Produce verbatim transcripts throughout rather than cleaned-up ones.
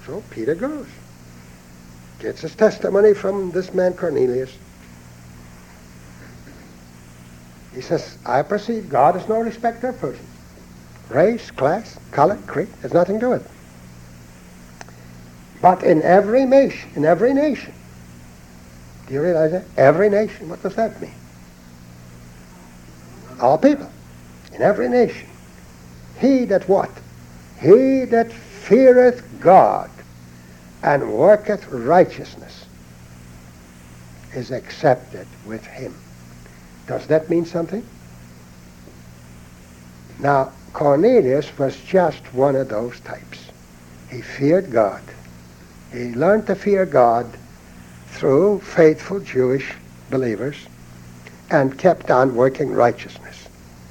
So Peter goes. Gets his testimony from this man Cornelius. He says, I perceive God is no respecter of persons. Race, class, color, creed, there's nothing to it. But in every nation, in every nation, do you realize that? Every nation, what does that mean? All people. In every nation. He that what? He that feareth God and worketh righteousness is accepted with him. Does that mean something? Now, Cornelius was just one of those types. He feared God. He learned to fear God through faithful Jewish believers and kept on working righteousness.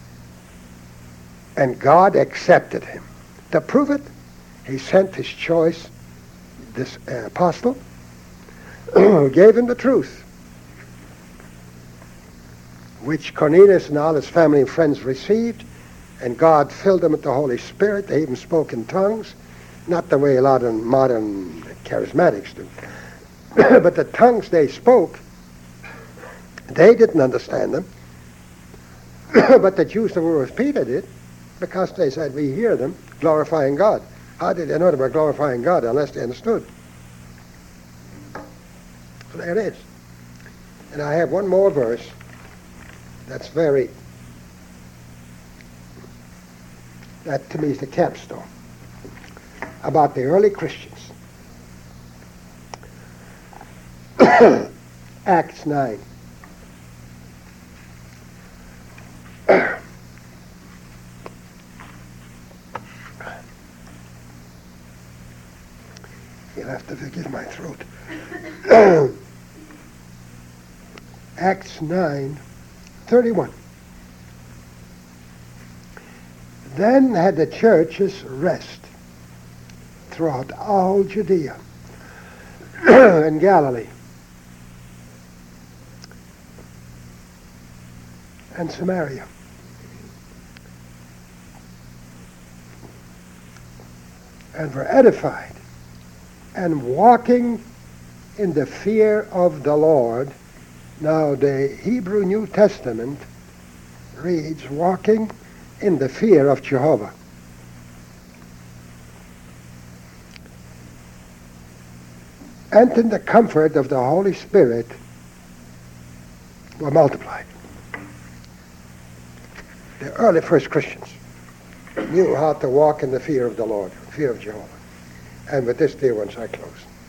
And God accepted him. To prove it, he sent his choice, this uh, apostle, who gave him the truth, which Cornelius and all his family and friends received, and God filled them with the Holy Spirit. They even spoke in tongues, not the way a lot of modern charismatics do. But the tongues they spoke, they didn't understand them. But the Jews that were with Peter did, because they said, we hear them glorifying God. How did they know they were glorifying God unless they understood? So there it is. And I have one more verse that's very, that to me is the capstone, about the early Christians. Acts nine. You'll have to forgive my throat. Acts nine, thirty-one. Then had the churches rest throughout all Judea and Galilee and Samaria, and were edified, and walking in the fear of the Lord. Now the Hebrew New Testament reads, walking in the fear of Jehovah. And in the comfort of the Holy Spirit were multiplied. The early first Christians knew how to walk in the fear of the Lord, fear of Jehovah. And with this, dear ones, I close.